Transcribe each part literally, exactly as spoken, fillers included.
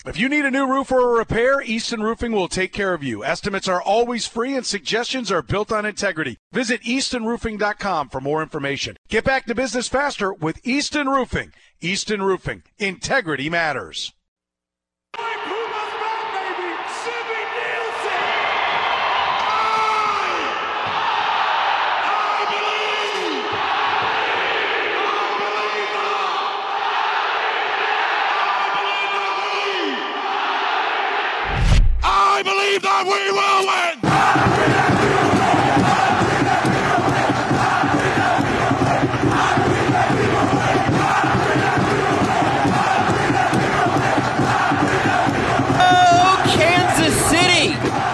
If you need a new roof or a repair, Easton Roofing will take care of you. Estimates are always free and suggestions are built on integrity. Visit easton roofing dot com for more information. Get back to business faster with Easton Roofing. Easton Roofing. Integrity matters. I believe that we will win! Oh, Kansas City!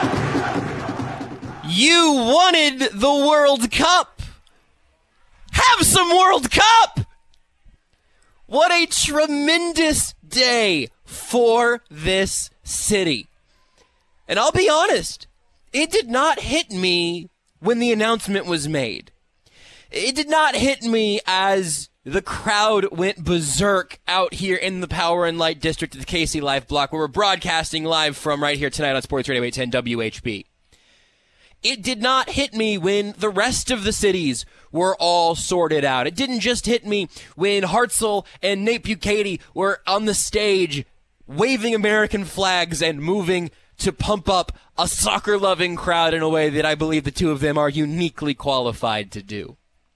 You wanted the World Cup! Have some World Cup! What a tremendous day for this city. And I'll be honest, it did not hit me when the announcement was made. It did not hit me as the crowd went berserk out here in the Power and Light District of the K C Life Block, where we're broadcasting live from right here tonight on Sports Radio eight ten W H B. It did not hit me when the rest of the cities were all sorted out. It didn't just hit me when Hartzell and Nate Bukaty were on the stage waving American flags and moving to pump up a soccer-loving crowd in a way that I believe the two of them are uniquely qualified to do.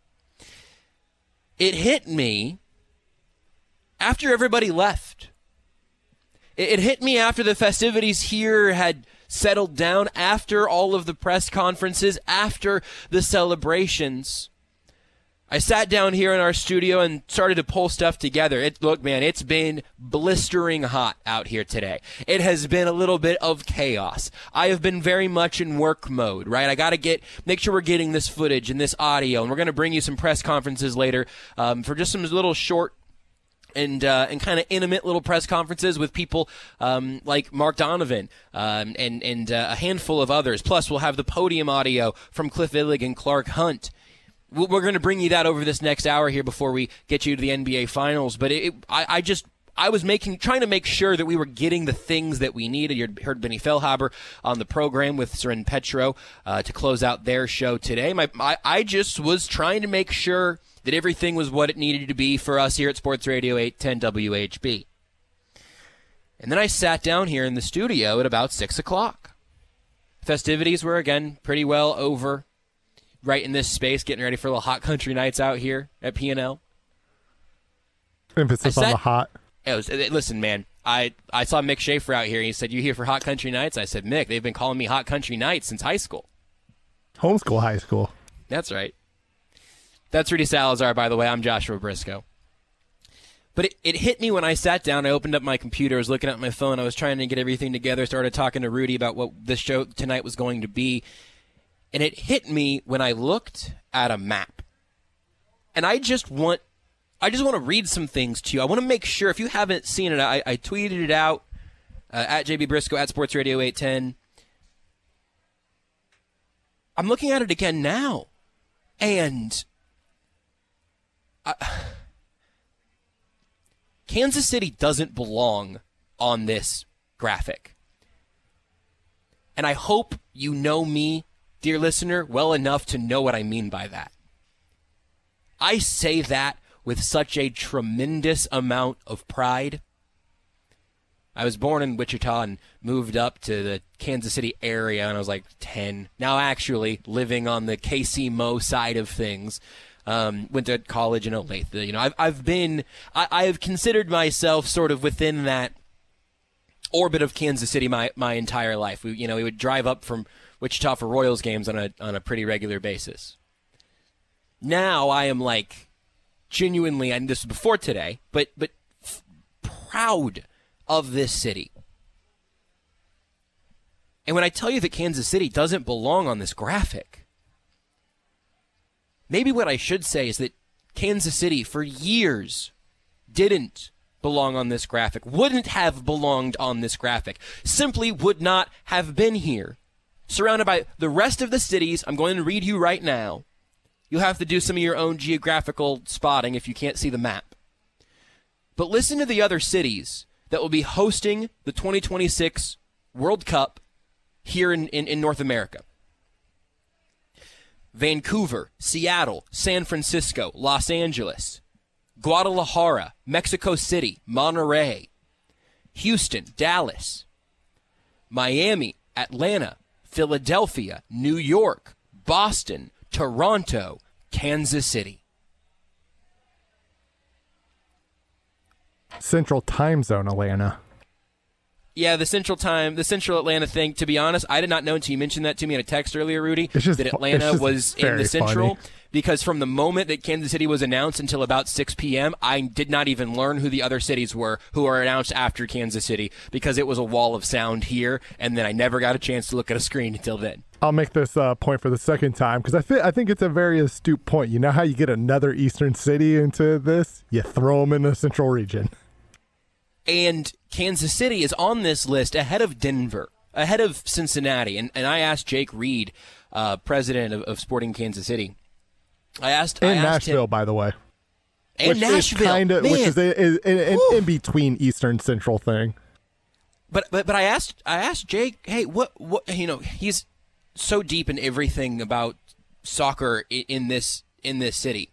It hit me after everybody left. It hit me after the festivities here had settled down, after all of the press conferences, after the celebrations. I sat down here in our studio and started to pull stuff together. It, look, man, it's been blistering hot out here today. It has been a little bit of chaos. I have been very much in work mode, right? I got to get make sure we're getting this footage and this audio, and we're going to bring you some press conferences later um, for just some little short and uh, and kind of intimate little press conferences with people um, like Mark Donovan um, and, and uh, a handful of others. Plus, we'll have the podium audio from Cliff Illig and Clark Hunt. We're going to bring you that over this next hour here before we get you to the N B A Finals. But it, I, I just I was making trying to make sure that we were getting the things that we needed. You heard Benny Feilhaber on the program with Soren Petro uh, to close out their show today. My, I, I just was trying to make sure that everything was what it needed to be for us here at Sports Radio eight ten W H B. And then I sat down here in the studio at about six o'clock. Festivities were, again, pretty well over. Right in this space, getting ready for a little hot country nights out here at P and L. Emphasis sat, on the hot. It was, listen, man, I, I saw Mick Schaefer out here. He said, "You here for hot country nights?" I said, "Mick, they've been calling me hot country nights since high school." Homeschool high school. That's right. That's Rudy Salazar, by the way. I'm Joshua Briscoe. But it, it hit me when I sat down. I opened up my computer. I was looking at my phone. I was trying to get everything together. Started talking to Rudy about what this show tonight was going to be. And it hit me when I looked at a map. And I just want I just want to read some things to you. I want to make sure, if you haven't seen it, I, I tweeted it out uh, at J B Briscoe, at Sports Radio eight ten. I'm looking at it again now. And I, Kansas City doesn't belong on this graphic. And I hope you know me, dear listener, well enough to know what I mean by that. I say that with such a tremendous amount of pride. I was born in Wichita and moved up to the Kansas City area when I was like ten. Now actually living on the K C M O side of things. Um, went to college in Olathe. You know, I've I've been I, I've considered myself sort of within that orbit of Kansas City my my entire life. We you know we would drive up from Wichita for Royals games on a on a pretty regular basis. Now I am like genuinely, and this was before today, but but f- proud of this city. And when I tell you that Kansas City doesn't belong on this graphic, maybe what I should say is that Kansas City for years didn't belong on this graphic, wouldn't have belonged on this graphic, simply would not have been here. Surrounded by the rest of the cities I'm going to read you right now. You'll have to do some of your own geographical spotting if you can't see the map. But listen to the other cities that will be hosting the twenty twenty-six World Cup here in, in, in North America. Vancouver, Seattle, San Francisco, Los Angeles, Guadalajara, Mexico City, Monterrey, Houston, Dallas, Miami, Atlanta, Philadelphia, New York, Boston, Toronto, Kansas City. Central Time Zone, Atlanta. Yeah, the Central Time, the Central Atlanta thing, to be honest, I did not know until you mentioned that to me in a text earlier, Rudy, just, that Atlanta was in the Central. Funny. Because from the moment that Kansas City was announced until about six p.m., I did not even learn who the other cities were who were announced after Kansas City, because it was a wall of sound here, and then I never got a chance to look at a screen until then. I'll make this uh, point for the second time, because I, th- I think it's a very astute point. You know how you get another Eastern city into this? You throw them in the Central region. And Kansas City is on this list ahead of Denver, ahead of Cincinnati. And, and I asked Jake Reed, uh, president of, of Sporting Kansas City, I asked, and I asked Nashville, him, by the way, and which Nashville, is kinda, man. which is an in, in between Eastern Central thing. But but but I asked I asked Jake, hey, what what you know? He's so deep in everything about soccer in, in this in this city.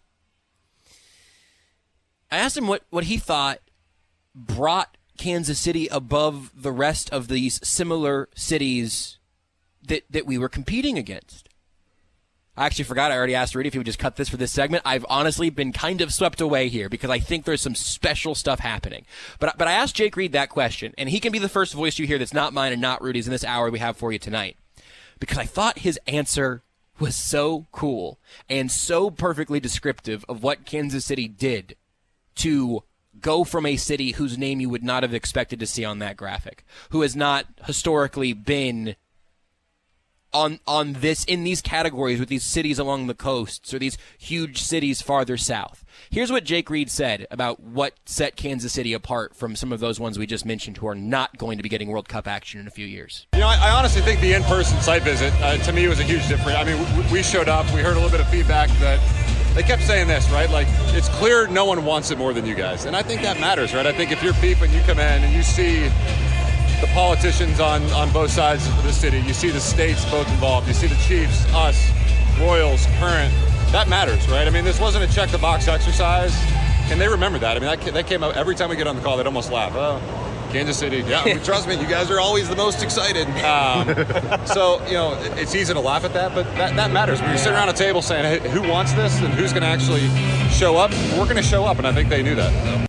I asked him what, what he thought brought Kansas City above the rest of these similar cities that that we were competing against. I actually forgot. I already asked Rudy if he would just cut this for this segment. I've honestly been kind of swept away here because I think there's some special stuff happening. But but I asked Jake Reed that question, and he can be the first voice you hear that's not mine and not Rudy's in this hour we have for you tonight. Because I thought his answer was so cool and so perfectly descriptive of what Kansas City did to go from a city whose name you would not have expected to see on that graphic, who has not historically been on on this in these categories with these cities along the coasts or these huge cities farther south. Here's what Jake Reed said about what set Kansas City apart from some of those ones we just mentioned who are not going to be getting World Cup action in a few years. You know, I, I honestly think the in-person site visit, uh, to me, was a huge difference. I mean, we, we showed up, we heard a little bit of feedback that they kept saying this, right? Like, it's clear no one wants it more than you guys. And I think that matters, right? I think if you're Peep and you come in and you see the politicians on, on both sides of the city, you see the states both involved, you see the Chiefs, us, Royals, Current, that matters, right? I mean, this wasn't a check-the-box exercise, and they remember that. I mean, that, that came up every time we get on the call, they'd almost laugh. Oh, Kansas City, yeah, trust me, you guys are always the most excited. Um, so, you know, it's easy to laugh at that, but that, that matters. When you sit around a table saying, hey, who wants this and who's going to actually show up, we're going to show up, and I think they knew that. So.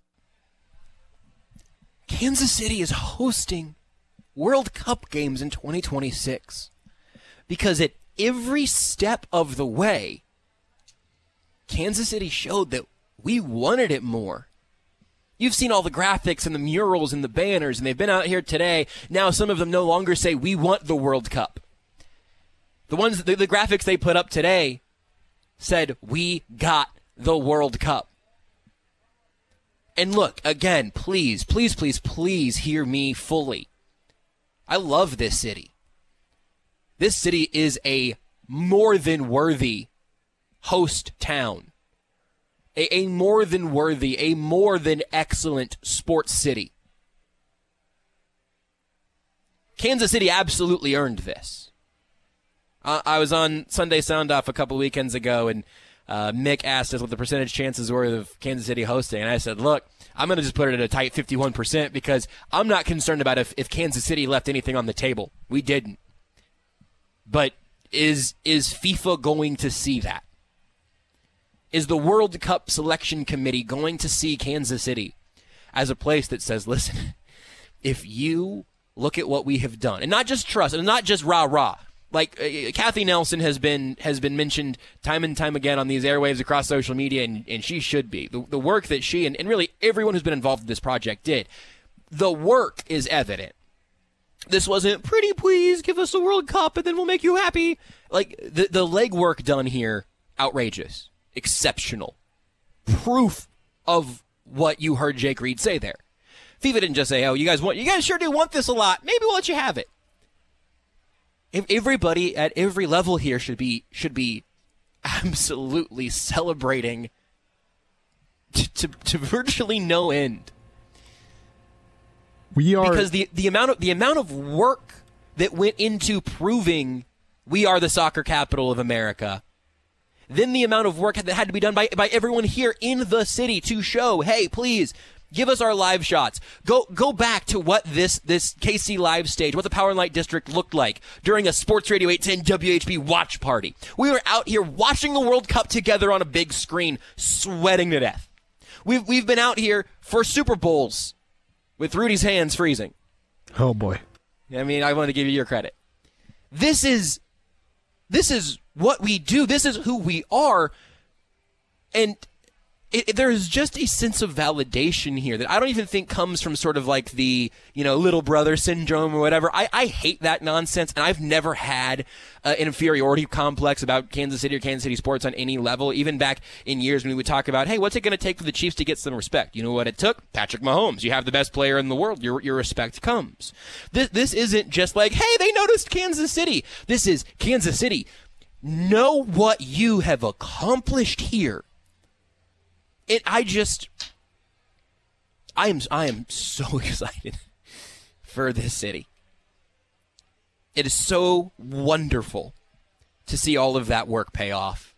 Kansas City is hosting World Cup games in twenty twenty-six because at every step of the way, Kansas City showed that we wanted it more. You've seen all the graphics and the murals and the banners, and they've been out here today. Now some of them no longer say, we want the World Cup. The ones, the, the graphics they put up today said, we got the World Cup. And look, again, please, please, please, please hear me fully. I love this city. This city is a more than worthy host town. A, a more than worthy, a more than excellent sports city. Kansas City absolutely earned this. Uh, I was on Sunday Sound Off a couple weekends ago, and uh, Mick asked us what the percentage chances were of Kansas City hosting, and I said, look, I'm going to just put it at a tight fifty-one percent because I'm not concerned about if, if Kansas City left anything on the table. We didn't. But is is FIFA going to see that? Is the World Cup Selection Committee going to see Kansas City as a place that says, listen, if you look at what we have done, and not just trust, and not just rah-rah, like uh, Kathy Nelson has been has been mentioned time and time again on these airwaves across social media, and, and she should be. The, the work that she and, and really everyone who's been involved in this project did, the work is evident. This wasn't, pretty please, give us the World Cup and then we'll make you happy. Like, the, the legwork done here, outrageous, exceptional. Proof of what you heard Jake Reed say there. FIFA didn't just say, oh, you guys want, you guys sure do want this a lot. Maybe we'll let you have it. If everybody at every level here should be should be absolutely celebrating to, to, to virtually no end. We are because the, the amount of the amount of work that went into proving we are the soccer capital of America, then the amount of work that had to be done by by everyone here in the city to show, hey, please give us our live shots. Go go back to what this this K C Live stage, what the Power and Light District looked like during a Sports Radio eight ten W H B watch party. We were out here watching the World Cup together on a big screen, sweating to death. We've we've been out here for Super Bowls with Rudy's hands freezing. Oh boy. I mean, I want to give you your credit. This is this is what we do. This is who we are. And It, it, there's just a sense of validation here that I don't even think comes from sort of like the, you know, little brother syndrome or whatever. I, I hate that nonsense, and I've never had uh, an inferiority complex about Kansas City or Kansas City sports on any level, even back in years when we would talk about, hey, what's it going to take for the Chiefs to get some respect? You know what it took? Patrick Mahomes. You have the best player in the world. Your, your respect comes. This, this isn't just like, hey, they noticed Kansas City. This is Kansas City. Know what you have accomplished here. It, I just, I am, I am so excited for this city. It is so wonderful to see all of that work pay off.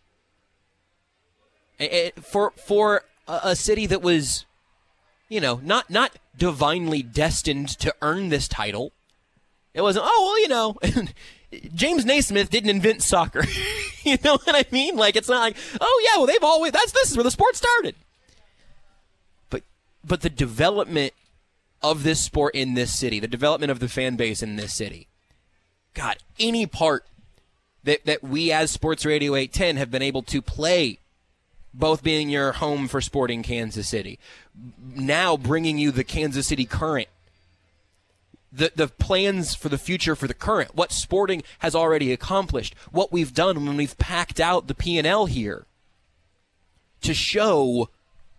It, it, for for a, a city that was, you know, not not divinely destined to earn this title. It wasn't, oh, well, you know, James Naismith didn't invent soccer. You know what I mean? Like, it's not like, oh, yeah, well, they've always, that's, this is where the sport started. But, but the development of this sport in this city, the development of the fan base in this city, God, any part that, that we as Sports Radio eight ten have been able to play, both being your home for Sporting Kansas City, now bringing you the Kansas City Current, The the plans for the future for the Current, what Sporting has already accomplished, what we've done when we've packed out the P and L here to show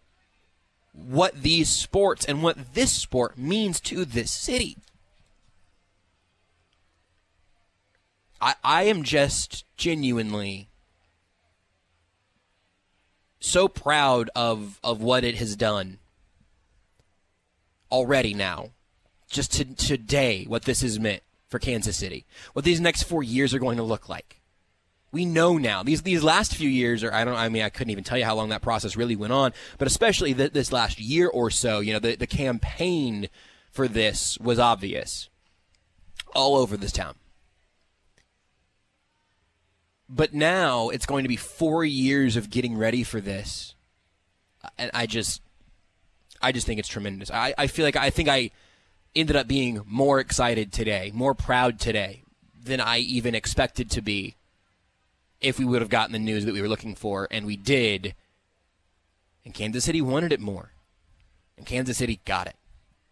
what these sports and what this sport means to this city. I, I am just genuinely so proud of, of what it has done already now. Just to, today, what this has meant for Kansas City, what these next four years are going to look like. We know now. These these last few years, or I don't, I mean, I couldn't even tell you how long that process really went on, but especially th- this last year or so, you know, the, the campaign for this was obvious all over this town. But now it's going to be four years of getting ready for this, and I just, I just think it's tremendous. I, I feel like I think I. ended up being more excited today, more proud today than I even expected to be if we would have gotten the news that we were looking for, and we did. And Kansas City wanted it more. And Kansas City got it.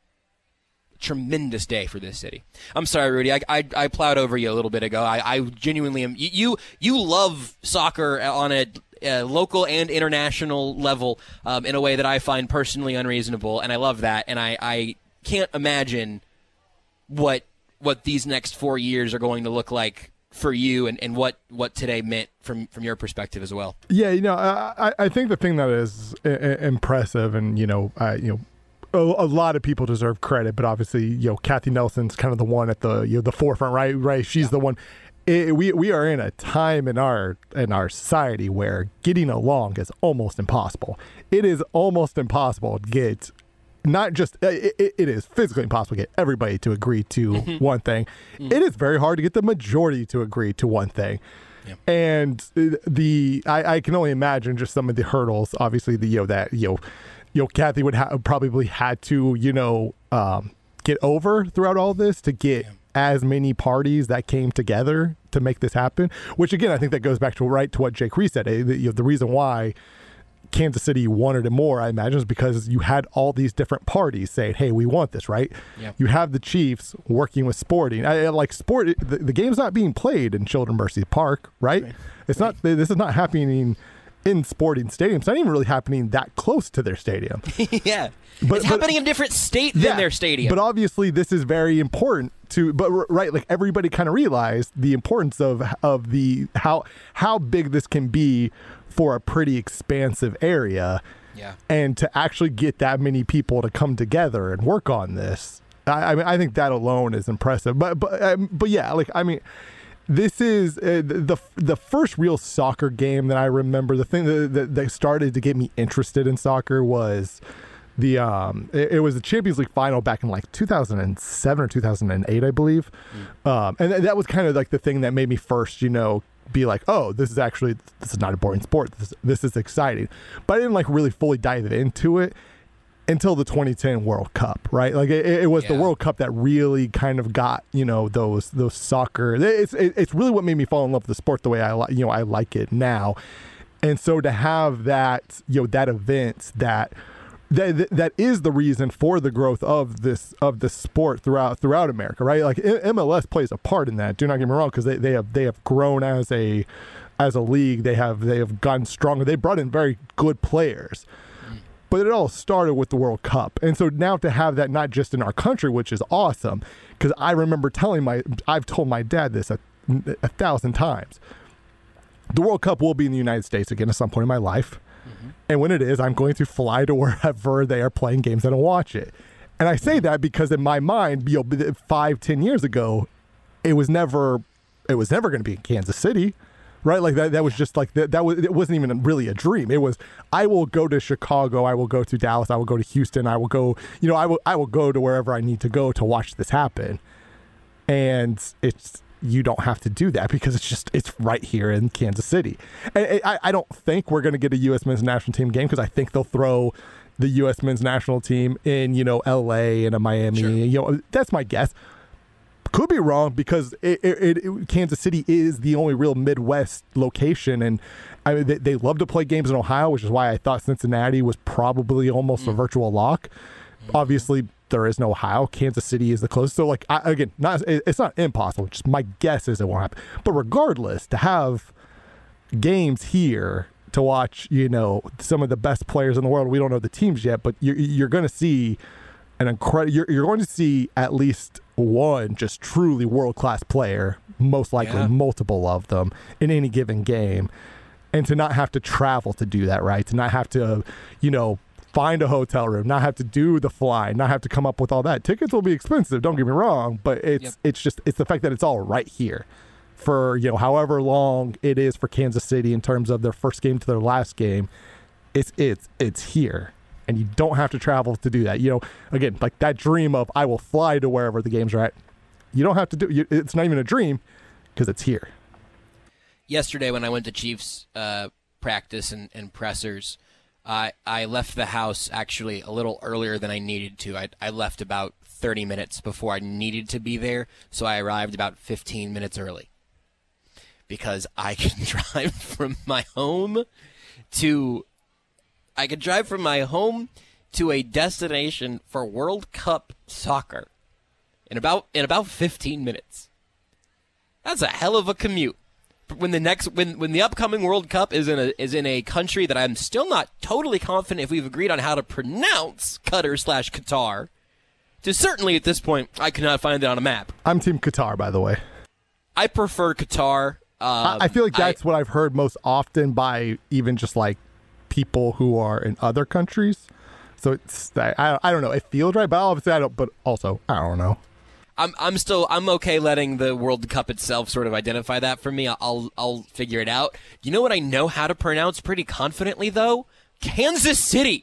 Tremendous day for this city. I'm sorry, Rudy. I I, I plowed over you a little bit ago. I, I genuinely am. You, you you love soccer on a, a local and international level um, in a way that I find personally unreasonable, and I love that. And I, I can't imagine what what these next four years are going to look like for you, and, and what, what today meant from, from your perspective as well. Yeah, you know, I I think the thing that is I- impressive, and you know, I, you know, a, a lot of people deserve credit, but obviously, you know, Kathy Nelson's kind of the one at the you know the forefront, right? Right, she's yeah. the one. It, we we are in a time in our in our society where getting along is almost impossible. It is almost impossible to get. Not just, it, it is physically impossible to get everybody to agree to mm-hmm. one thing. Mm-hmm. It is very hard to get the majority to agree to one thing. Yeah. And the, I, I can only imagine just some of the hurdles, obviously, the, you know, that, you know, you know, Kathy would have probably had to, you know, um, get over throughout all this to get yeah. as many parties that came together to make this happen, which again, I think that goes back to right to what Jake Reese said. You know, the reason why Kansas City wanted it more, I imagine, is because you had all these different parties saying, hey, we want this, right? Yep. You have the Chiefs working with Sporting. I, like sport, the, the game's not being played in Children Mercy Park, right? right. It's right. not. This is not happening in Sporting Stadium. It's not even really happening that close to their stadium. yeah. But, it's but, happening in a different state than yeah, their stadium. But obviously this is very important to, but right, like everybody kind of realized the importance of, of the, how, how big this can be for a pretty expansive area. Yeah. And to actually get that many people to come together and work on this I, I mean, I think that alone is impressive. But but um, but yeah, like I mean, this is uh, the the first real soccer game that I remember. The thing that, that, that started to get me interested in soccer was the um. It, it was the Champions League final back in like two thousand seven or two thousand eight, I believe. Mm. Um, and that was kind of like the thing that made me first, you know, be like, oh, this is actually this is not a boring sport. This this is exciting. But I didn't like really fully dive into it until the twenty ten World Cup, right? Like it, it was yeah. the World Cup that really kind of got, you know, those those soccer. It's it's really what made me fall in love with the sport the way I like, you know, I like it now. And so to have that, you know, that event that that that is the reason for the growth of this of this sport throughout throughout America, right? Like M L S plays a part in that. Do not get me wrong, because they, they have they have grown as a as a league. They have they have gotten stronger. They brought in very good players. But it all started with the World Cup. And so now to have that not just in our country, which is awesome, because I remember telling my, I've told my dad this a, a thousand times. The World Cup will be in the United States again at some point in my life. Mm-hmm. And when it is, I'm going to fly to wherever they are playing games and watch it. And I say that because in my mind, you know, five, ten years ago, it was never, it was never going to be in Kansas City. Right, like that. That was just like that. That was. It wasn't even really a dream. It was. I will go to Chicago. I will go to Dallas. I will go to Houston. I will go. You know, I will. I will go to wherever I need to go to watch this happen. And it's you don't have to do that because it's just it's right here in Kansas City. And I, I don't think we're going to get a U S men's national team game because I think they'll throw the U S men's national team in, you know, L A and a Miami. Sure. You know, that's my guess. Could be wrong because it, it, it, Kansas City is the only real Midwest location, and I mean, they, they love to play games in Ohio, which is why I thought Cincinnati was probably almost mm. a virtual lock. Mm. Obviously, there is no Ohio. Kansas City is the closest. So, like, I, again, not it's not impossible. Just my guess is it won't happen. But regardless, to have games here to watch, you know, some of the best players in the world. We don't know the teams yet, but you're, you're going to see an incredible. You're, you're going to see at least one just truly world-class player, most likely yeah. multiple of them in any given game, and to not have to travel to do that, right? To not have to, you know, find a hotel room, not have to do the fly, not have to come up with all that. Tickets will be expensive, don't get me wrong, but it's yep. it's just it's the fact that it's all right here for, you know, however long it is for Kansas City in terms of their first game to their last game. It's it's it's here. And you don't have to travel to do that. You know, again, like that dream of I will fly to wherever the games are at. You don't have to do it. It's not even a dream because it's here. Yesterday when I went to Chiefs uh, practice and, and pressers, I I left the house actually a little earlier than I needed to. I, I left about thirty minutes before I needed to be there, so I arrived about fifteen minutes early. Because I can drive from my home to... I could drive from my home to a destination for World Cup soccer in about in about fifteen minutes. That's a hell of a commute. When the next when when the upcoming World Cup is in a is in a country that I'm still not totally confident if we've agreed on how to pronounce Qatar slash Qatar. To certainly at this point I cannot find it on a map. I'm Team Qatar, by the way. I prefer Qatar. Um, I, I feel like that's I, what I've heard most often by even just like people who are in other countries. So it's I, I don't know, it feels right, but obviously I don't, but also I don't know. I'm I'm still I'm okay letting the World Cup itself sort of identify that for me. I'll I'll figure it out. You know what I know how to pronounce pretty confidently though? Kansas City.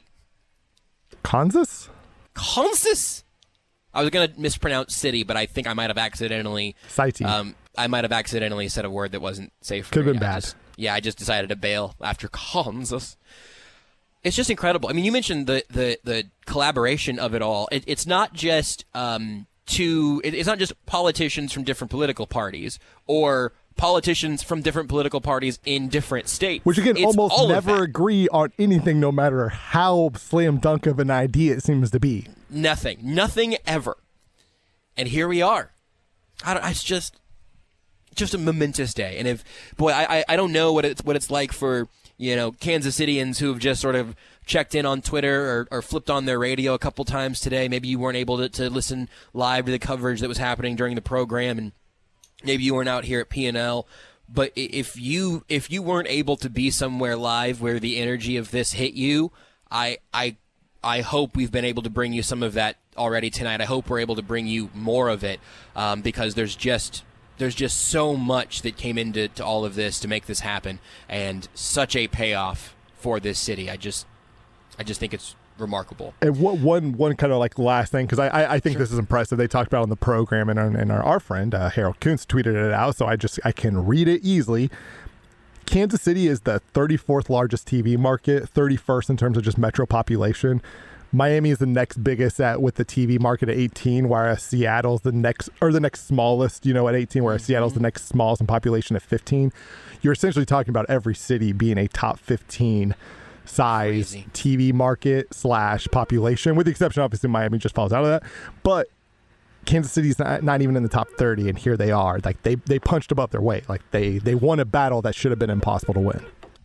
Kansas? Kansas. I was gonna mispronounce city, but I think I might have accidentally City. Um I might have accidentally said a word that wasn't safe for Could me. have been bad. Just, yeah, I just decided to bail after Kansas. It's just incredible. I mean, you mentioned the the, the collaboration of it all. It, it's not just um, two. It, it's not just politicians from different political parties or politicians from different political parties in different states. Which again, it's almost never agree on anything, no matter how slam dunk of an idea it seems to be. Nothing, nothing ever. And here we are. I don't, it's just just a momentous day. And if boy, I I, I don't know what it's what it's like for. You know, Kansas Cityans who've just sort of checked in on Twitter or, or flipped on their radio a couple times today. Maybe you weren't able to, to listen live to the coverage that was happening during the program, and maybe you weren't out here at P and L. But if you if you weren't able to be somewhere live where the energy of this hit you, I I I hope we've been able to bring you some of that already tonight. I hope we're able to bring you more of it um, because there's just there's just so much that came into to all of this to make this happen, and such a payoff for this city. I just I just think it's remarkable. And what, one one kind of like last thing, because I, I I think sure. this is impressive. They talked about it on the program, and our, and our, our friend uh, Harold Kuntz tweeted it out, so I just I can read it easily. Kansas City is the thirty-fourth largest T V market, thirty-first in terms of just metro population. Miami is the next biggest at with the T V market at eighteen, whereas Seattle's the next or the next smallest, you know, at eighteen, whereas mm-hmm. Seattle's the next smallest in population at fifteen. You're essentially talking about every city being a top fifteen size Crazy. T V market slash population, with the exception, obviously, Miami just falls out of that. But Kansas City's not, not even in the top thirty, and here they are. Like they they punched above their weight. Like they they won a battle that should have been impossible to win.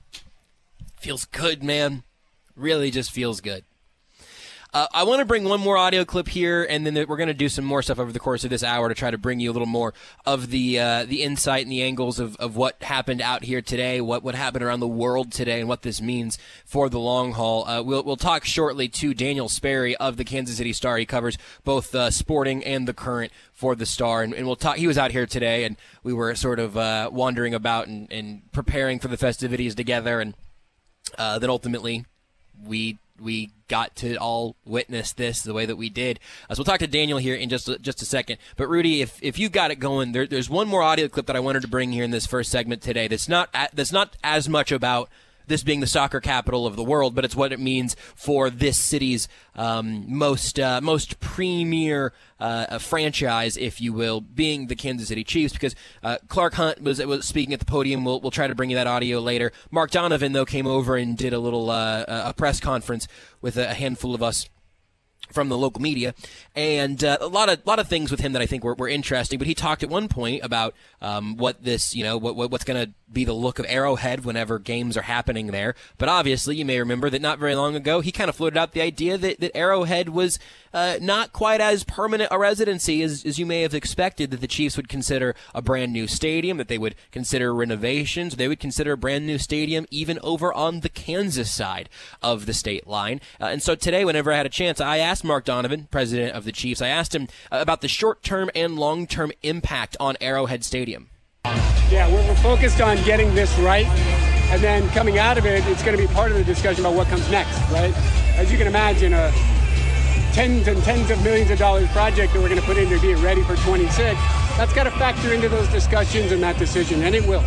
Feels good, man. Really just feels good. Uh, I want to bring one more audio clip here, and then we're going to do some more stuff over the course of this hour to try to bring you a little more of the uh, the insight and the angles of, of what happened out here today, what what happened around the world today, and what this means for the long haul. Uh, we'll we'll talk shortly to Daniel Sperry of the Kansas City Star. He covers both uh, sporting and the current for the Star, and, and we'll talk. He was out here today, and we were sort of uh, wandering about and, and preparing for the festivities together, and uh, then ultimately we. we got to all witness this the way that we did. Uh, so we'll talk to Daniel here in just just a second. But Rudy, if if you got it going, there, there's one more audio clip that I wanted to bring here in this first segment today. That's not that's not as much about this being the soccer capital of the world, but it's what it means for this city's um, most uh, most premier uh, franchise, if you will, being the Kansas City Chiefs. Because uh, Clark Hunt was was speaking at the podium. We'll we'll try to bring you that audio later. Mark Donovan, though, came over and did a little uh, a press conference with a handful of us from the local media, and uh, a lot of lot of things with him that I think were, were interesting. But he talked at one point about um, what this, you know, what, what what's going to be the look of Arrowhead whenever games are happening there. But obviously, you may remember that not very long ago, he kind of floated out the idea that, that Arrowhead was uh, not quite as permanent a residency as, as you may have expected, that the Chiefs would consider a brand new stadium, that they would consider renovations, they would consider a brand new stadium even over on the Kansas side of the state line. Uh, and so today, whenever I had a chance, I asked Mark Donovan, president of the Chiefs, I asked him about the short-term and long-term impact on Arrowhead Stadium. Yeah, we're, we're focused on getting this right, and then coming out of it, it's going to be part of the discussion about what comes next, right? As you can imagine, a tens and tens of millions of dollars project that we're going to put in to be ready for twenty-six, that's got to factor into those discussions and that decision, and it will.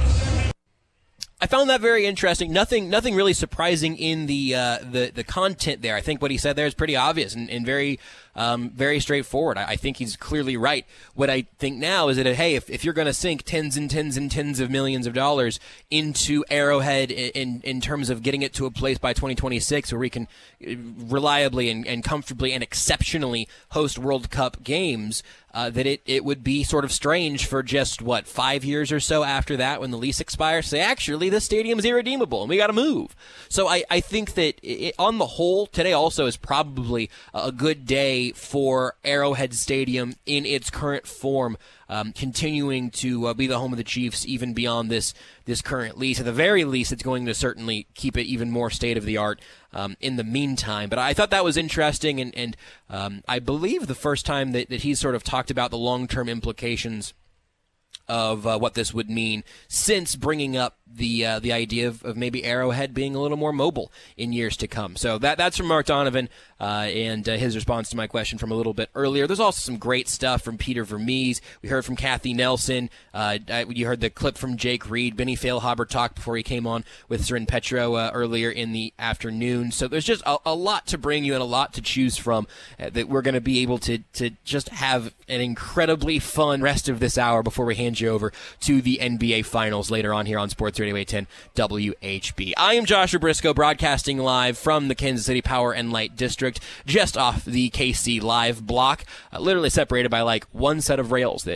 I found that very interesting. Nothing, nothing really surprising in the uh, the the content there. I think what he said there is pretty obvious and, and very, um, very straightforward. I, I think he's clearly right. What I think now is that hey, if, if you're going to sink tens and tens and tens of millions of dollars into Arrowhead in, in in terms of getting it to a place by twenty twenty-six where we can reliably and, and comfortably and exceptionally host World Cup games, uh, that it, it would be sort of strange for just what five years or so after that, when the lease expires, say actually this stadium is irredeemable and we got to move. So I, I think that it, on the whole, today also is probably a good day for Arrowhead Stadium in its current form, um, continuing to uh, be the home of the Chiefs even beyond this this current lease. At the very least, it's going to certainly keep it even more state of the art um, in the meantime. But I thought that was interesting, and, and um, I believe the first time that, that he's sort of talked about the long-term implications of uh, what this would mean since bringing up the uh, the idea of, of maybe Arrowhead being a little more mobile in years to come. So that that's from Mark Donovan uh, and uh, his response to my question from a little bit earlier. There's also some great stuff from Peter Vermees. We heard from Kathy Nelson. Uh, you heard the clip from Jake Reed. Benny Feilhaber talked before he came on with Zoran Petro uh, earlier in the afternoon. So there's just a, a lot to bring you and a lot to choose from uh, that we're going to be able to, to just have an incredibly fun rest of this hour before we hand you over to the N B A Finals later on here on Sports Radio eight ten W H B. I am Joshua Briscoe, broadcasting live from the Kansas City Power and Light District, just off the K C Live block, uh, literally separated by like one set of rails that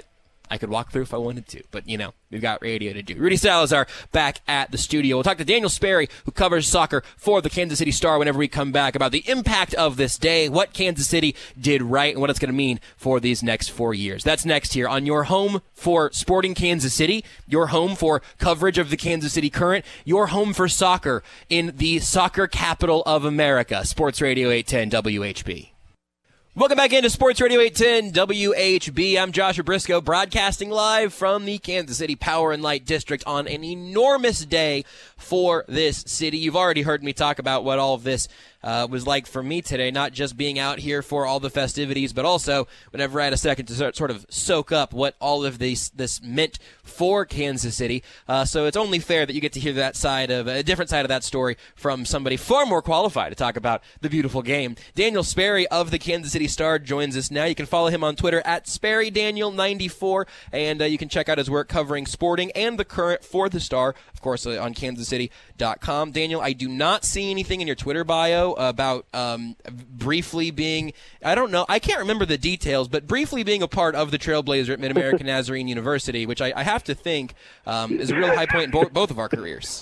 I could walk through if I wanted to, but, you know, we've got radio to do. Rudy Salazar back at the studio. We'll talk to Daniel Sperry, who covers soccer for the Kansas City Star whenever we come back, about the impact of this day, what Kansas City did right, and what it's going to mean for these next four years. That's next here on your home for Sporting Kansas City, your home for coverage of the Kansas City Current, your home for soccer in the soccer capital of America. Sports Radio eight ten W H B. Welcome back into Sports Radio eight ten W H B. I'm Joshua Briscoe, broadcasting live from the Kansas City Power and Light District on an enormous day for this city. You've already heard me talk about what all of this uh, was like for me today, not just being out here for all the festivities, but also whenever I had a second to sort of soak up what all of this, this meant for Kansas City. Uh, so it's only fair that you get to hear that side of a different side of that story from somebody far more qualified to talk about the beautiful game. Daniel Sperry of the Kansas City Star joins us now. You can follow him on Twitter at Sperry Daniel ninety-four, and uh, you can check out his work covering sporting and the Current for the Star, of course, uh, on kansas city dot com. Daniel, I do not see anything in your Twitter bio about um, briefly being, I don't know, I can't remember the details, but briefly being a part of the Trailblazer at Mid-American Nazarene University, which I, I have to think um, is a real high point in bo- both of our careers.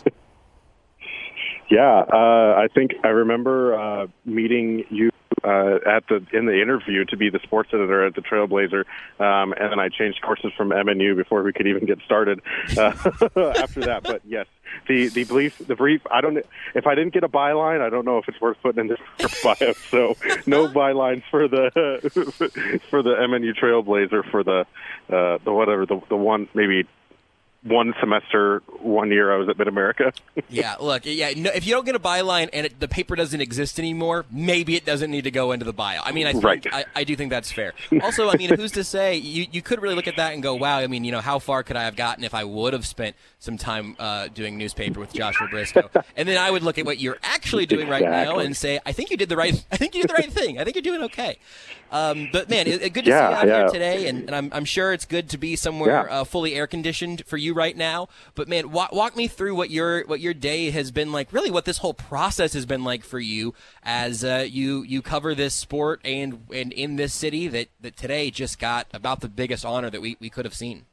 Yeah, uh, I think I remember uh, meeting you uh, at the in the interview to be the sports editor at the Trailblazer, um, and then I changed courses from M N U before we could even get started uh, after that. But yes, the the brief the brief. I don't if I didn't get a byline, I don't know if it's worth putting in this bio. So no bylines for the for the M N U Trailblazer for the uh, the whatever the the one maybe. One semester, one year I was at Mid-America. yeah, look, yeah. No, if you don't get a byline and it, the paper doesn't exist anymore, maybe it doesn't need to go into the bio. I mean, I think, right. I, I do think that's fair. Also, I mean, who's to say you, you could really look at that and go, wow, I mean, you know, how far could I have gotten if I would have spent some time uh, doing newspaper with Joshua Briscoe? And then I would look at what you're actually doing right exactly. now and say, I think you did the right. I think you did the right thing. I think you're doing okay. Um, but man, it, it good to yeah, see you out yeah. here today, and, and I'm, I'm sure it's good to be somewhere yeah. uh, fully air conditioned for you right now. But man, walk, walk me through what your what your day has been like. Really, what this whole process has been like for you as uh, you you cover this sport and and in this city that, that today just got about the biggest honor that we, we could have seen.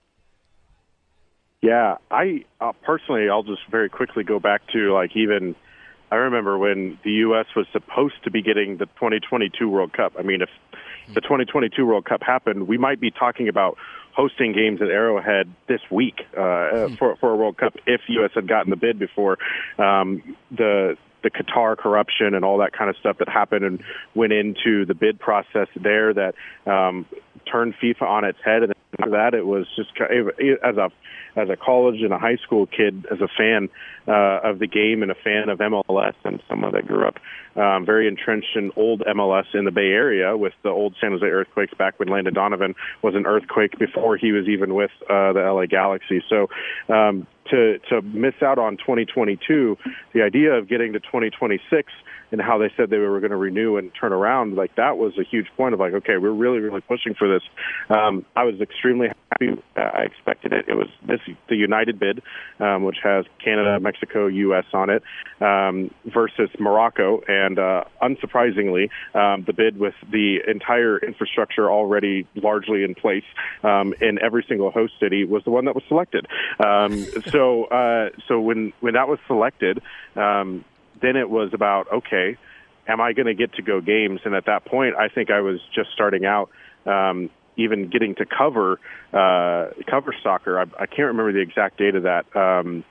Yeah, I uh, personally, I'll just very quickly go back to like even. I remember when the U S was supposed to be getting the twenty twenty-two World Cup. I mean, if the twenty twenty-two World Cup happened, we might be talking about hosting games at Arrowhead this week uh, for for a World Cup if U S had gotten the bid before um, the the Qatar corruption and all that kind of stuff that happened and went into the bid process there that um, turned FIFA on its head. And after that, it was just as a as a college and a high school kid, as a fan uh, of the game and a fan of M L S and someone that grew up um, very entrenched in old M L S in the Bay Area with the old San Jose Earthquakes back when Landon Donovan was an Earthquake before he was even with uh, the L A Galaxy. So um, to to miss out on twenty twenty-two, the idea of getting to twenty twenty-six and how they said they were going to renew and turn around, like that was a huge point of like, okay, we're really, really pushing for this. Um, I was extremely happy. I expected it. It was this the United bid, um, which has Canada, Mexico, U S on it, um, versus Morocco. And uh, unsurprisingly, um, the bid with the entire infrastructure already largely in place um, in every single host city was the one that was selected. Um, so, uh, so when when that was selected, um, then it was about, okay, am I going to get to go games? And at that point, I think I was just starting out, um, even getting to cover uh, cover soccer. I, I can't remember the exact date of that um,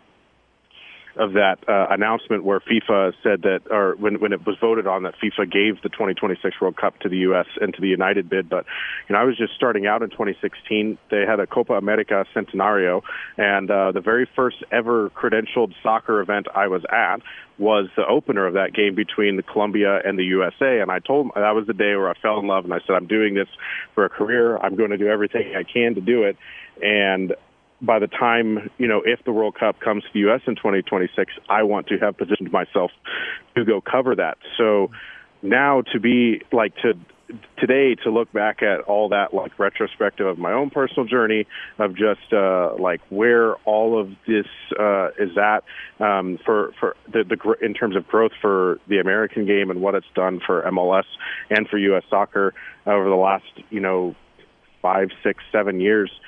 of that uh, announcement where FIFA said that, or when when it was voted on that FIFA gave the twenty twenty-six World Cup to the U S and to the United bid. But you know, I was just starting out in twenty sixteen. They had a Copa America Centenario, and uh, the very first ever credentialed soccer event I was at was the opener of that game between the Colombia and the U S A. And I told them that was the day where I fell in love, and I said, I'm doing this for a career. I'm going to do everything I can to do it. And by the time, you know, if the World Cup comes to the U S in twenty twenty-six, I want to have positioned myself to go cover that. So now to be like to today to look back at all that, like retrospective of my own personal journey of just uh, like where all of this uh, is at um, for for the, the in terms of growth for the American game and what it's done for M L S and for U S soccer over the last, you know, five, six, seven years.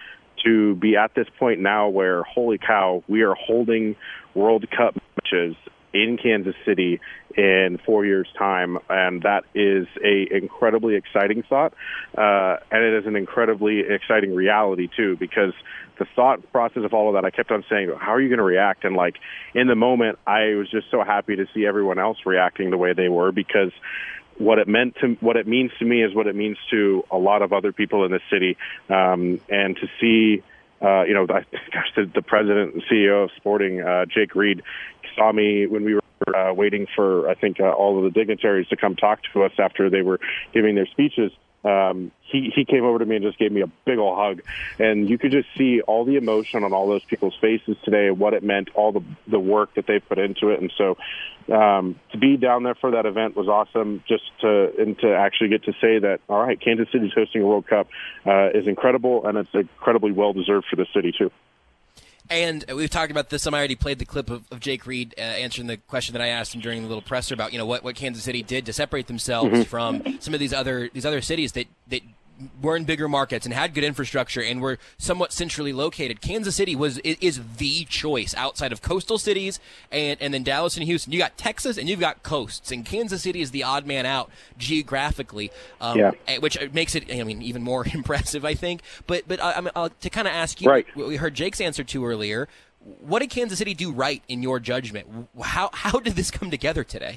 to be at this point now where, holy cow, we are holding World Cup matches in Kansas City in four years' time, and that is a incredibly exciting thought, uh, and it is an incredibly exciting reality too, because the thought process of all of that, I kept on saying, how are you going to react? And like in the moment, I was just so happy to see everyone else reacting the way they were, because what it meant to, what it means to me is what it means to a lot of other people in the city, um, and to see. Uh, you know, gosh, the, the president and C E O of Sporting, uh, Jake Reed, saw me when we were uh, waiting for, I think, uh, all of the dignitaries to come talk to us after they were giving their speeches. Um, he, he came over to me and just gave me a big ol' hug. And you could just see all the emotion on all those people's faces today, what it meant, all the the work that they put into it. And so um, to be down there for that event was awesome, just to and to actually get to say that, all right, Kansas City's hosting a World Cup uh, is incredible, and it's incredibly well-deserved for the city, too. And we've talked about this. I already played the clip of, of Jake Reed uh, answering the question that I asked him during the little presser about, you know, what, what Kansas City did to separate themselves mm-hmm. from some of these other these other cities that, that were in bigger markets and had good infrastructure and were somewhat centrally located. Kansas City was is the choice outside of coastal cities and, and then Dallas and Houston. You got Texas and you've got coasts, and Kansas City is the odd man out geographically, um, yeah. which makes it, I mean, even more impressive, I think. But but I, I, to kind of ask you, right. what we heard Jake's answer to earlier, what did Kansas City do right in your judgment? How how did this come together today?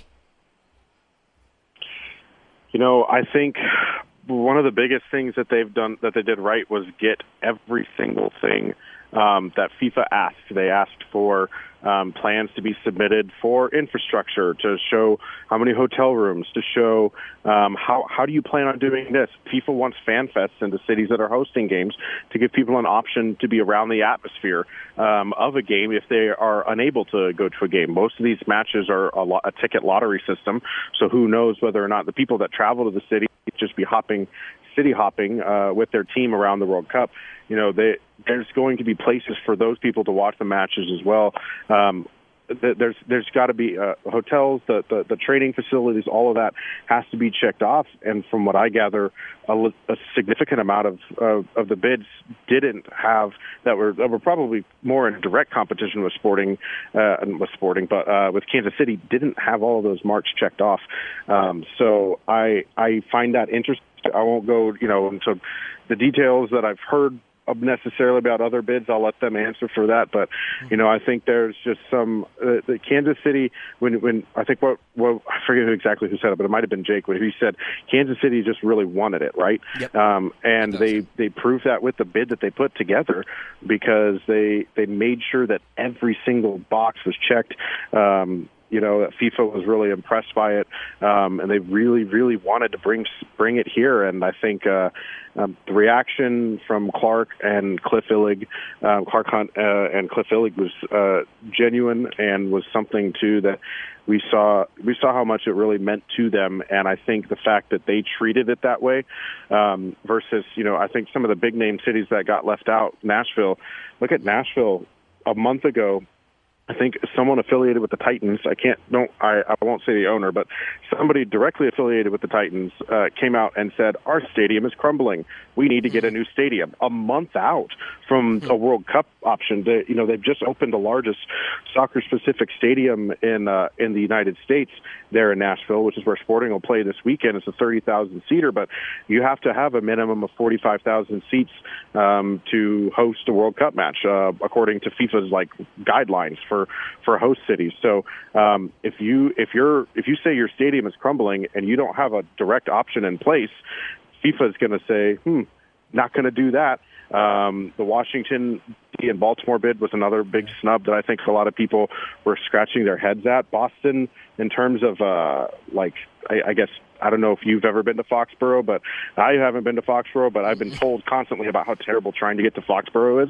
You know, I think one of the biggest things that they've done, that they did right, was get every single thing um, that FIFA asked. They asked for um, plans to be submitted for infrastructure, to show how many hotel rooms, to show um, how how do you plan on doing this. FIFA wants fan fests in the cities that are hosting games to give people an option to be around the atmosphere um, of a game if they are unable to go to a game. Most of these matches are a, lo- a ticket lottery system, so who knows whether or not the people that travel to the city just be hopping, city hopping uh, with their team around the World Cup. You know, they, there's going to be places for those people to watch the matches as well. Um, th- there's there's got to be uh, hotels, the, the the training facilities, all of that has to be checked off. And from what I gather, a, a significant amount of, of of the bids didn't have that were that were probably more in direct competition with Sporting, uh, with Sporting, but uh, with Kansas City didn't have all of those marks checked off. Um, so I I find that interesting. I won't go, you know, into the details that I've heard necessarily about other bids. I'll let them answer for that. But, you know, I think there's just some, uh, the Kansas City, when, when I think what, well, I forget who exactly who said it, but it might have been Jake, when he said Kansas City just really wanted it, right? Yep. Um, and they, they proved that with the bid that they put together, because they, they made sure that every single box was checked. Um, You know, that FIFA was really impressed by it, um, and they really, really wanted to bring bring it here. And I think uh, um, the reaction from Clark and Cliff Illig, uh, Clark Hunt uh, and Cliff Illig was uh, genuine, and was something too that we saw. We saw how much it really meant to them, and I think the fact that they treated it that way um, versus, you know, I think some of the big name cities that got left out. Nashville. Look at Nashville a month ago. I think someone affiliated with the Titans, I can't, don't, I, I won't say the owner, but somebody directly affiliated with the Titans uh, came out and said, our stadium is crumbling. We need to get a new stadium. A month out from a World Cup option. They, you know, they've just opened the largest soccer-specific stadium in uh, in the United States there in Nashville, which is where Sporting will play this weekend. It's a thirty thousand seater, but you have to have a minimum of forty-five thousand seats um, to host a World Cup match, uh, according to FIFA's like guidelines for, for host cities. So um, if you if you're if you say your stadium is crumbling and you don't have a direct option in place, FIFA is going to say, hmm, not going to do that. Um, the Washington and Baltimore bid was another big snub that I think a lot of people were scratching their heads at. Boston, in terms of uh, like, I, I guess, I don't know if you've ever been to Foxborough, but I haven't been to Foxborough, but I've been told constantly about how terrible trying to get to Foxborough is.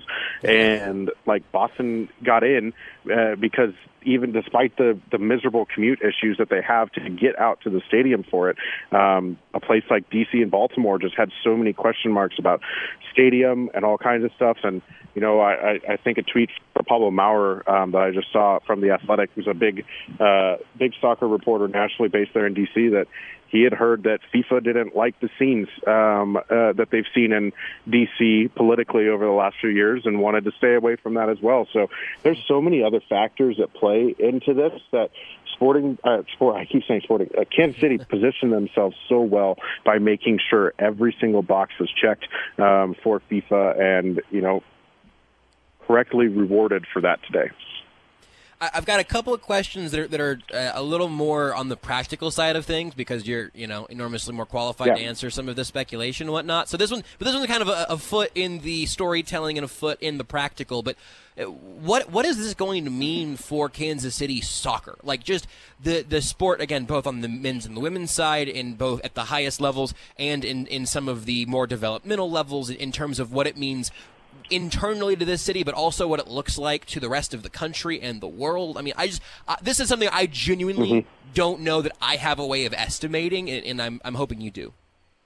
And like Boston got in uh, because even despite the, the miserable commute issues that they have to get out to the stadium for it, um, a place like D C and Baltimore just had so many question marks about stadium and all kinds of stuff. And, you know, I, I think a tweet from Pablo Maurer um, that I just saw from The Athletic, who's a big, uh, big soccer reporter nationally based there in D C, City that he had heard that FIFA didn't like the scenes um, uh, that they've seen in D C politically over the last few years and wanted to stay away from that as well. So there's so many other factors that play into this that Sporting, uh, sport, I keep saying Sporting, uh, Kansas City positioned themselves so well by making sure every single box was checked um, for FIFA and, you know, correctly rewarded for that today. I've got a couple of questions that are, that are uh, a little more on the practical side of things because you're, you know, enormously more qualified yeah. to answer some of the speculation and whatnot. So this one, but this one's kind of a, a foot in the storytelling and a foot in the practical. But what what is this going to mean for Kansas City soccer? Like just the the sport again, both on the men's and the women's side, in both at the highest levels and in in some of the more developmental levels, in terms of what it means internally to this city, but also what it looks like to the rest of the country and the world. I mean, I just uh, this is something I genuinely mm-hmm. don't know that I have a way of estimating, and, and I'm I'm hoping you do.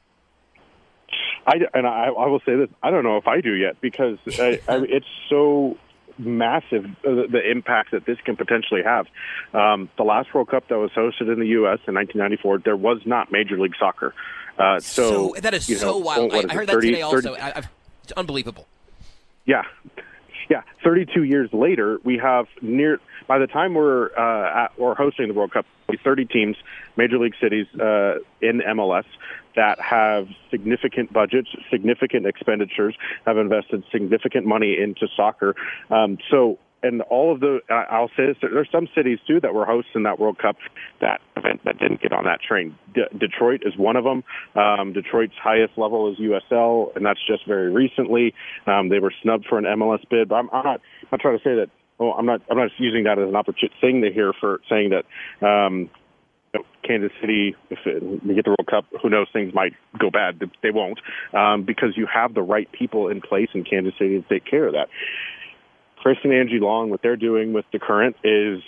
I and I, I will say this: I don't know if I do yet because I, I, it's so massive uh, the, the impact that this can potentially have. Um, the last World Cup that was hosted in the U S in nineteen ninety-four, there was not Major League Soccer. Uh, so, so that is you know, so wild. I, I heard thirty, that today also. thirty, I, I've, it's unbelievable. Yeah. Yeah. thirty-two years later, we have near, by the time we're, uh, at, or hosting the World Cup, thirty teams, major league cities, uh, in M L S that have significant budgets, significant expenditures, have invested significant money into soccer. Um, so, and all of the, I'll say this, there's some cities too that were hosting that World Cup that event that didn't get on that train. D- Detroit is one of them. Um, Detroit's highest level is U S L, and that's just very recently. Um, they were snubbed for an M L S bid, but I'm, I'm not, I'm not trying to say that. Oh, I'm not, I'm not using that as an opportunity thing to hear for saying that, um, you know, Kansas City, if it, we get the World Cup, who knows, things might go bad. They won't, um, because you have the right people in place in Kansas City to take care of that. Chris and Angie Long, what they're doing with the Current is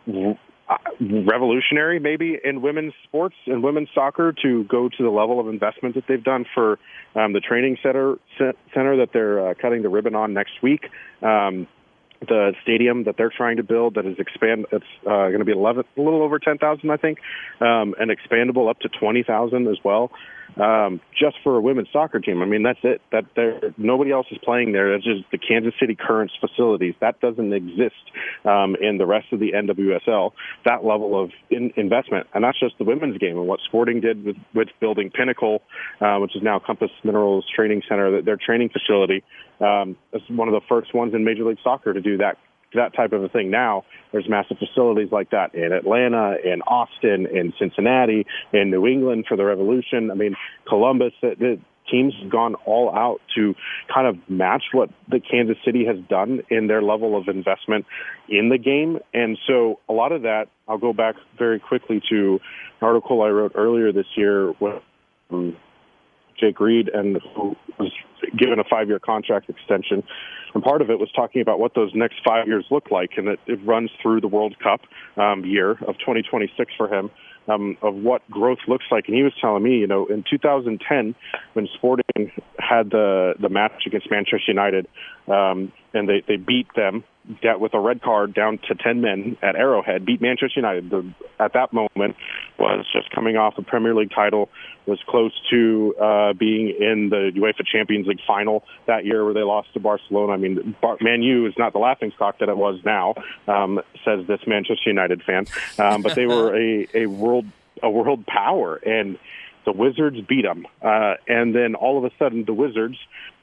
revolutionary, maybe, in women's sports and women's soccer, to go to the level of investment that they've done for um, the training center center that they're uh, cutting the ribbon on next week. Um, the stadium that they're trying to build that is expand. It's uh, going to be eleven, a little over ten thousand, I think, um, and expandable up to twenty thousand as well. Um, just for a women's soccer team. I mean, that's it. That there, nobody else is playing there. That's just the Kansas City Currents facilities. That doesn't exist um, in the rest of the N W S L. That level of in, investment, and that's just the women's game. And what Sporting did with, with building Pinnacle, uh, which is now Compass Minerals Training Center, their training facility, um, is one of the first ones in Major League Soccer to do that. that type of a thing. Now there's massive facilities like that in Atlanta, in Austin, in Cincinnati, in New England for the Revolution. I mean, Columbus, the, the teams have gone all out to kind of match what the Kansas City has done in their level of investment in the game. And so a lot of that, I'll go back very quickly to an article I wrote earlier this year with um, Jake Reed, and who was given a five-year contract extension. And part of it was talking about what those next five years look like, and it, it runs through the World Cup um, year of twenty twenty-six for him, um, of what growth looks like. And he was telling me, you know, in two thousand ten, when Sporting had the, the match against Manchester United, um, and they, they beat them that with a red card down to ten men at Arrowhead, beat Manchester United. The, at that moment was just coming off a Premier League title, was close to uh, being in the UEFA Champions League final that year where they lost to Barcelona. I mean, Bar- Man U is not the laughingstock that it was now, um, says this Manchester United fan. Um, but they were a, a world a world power, and the Wizards beat them. Uh, and then all of a sudden, the Wizards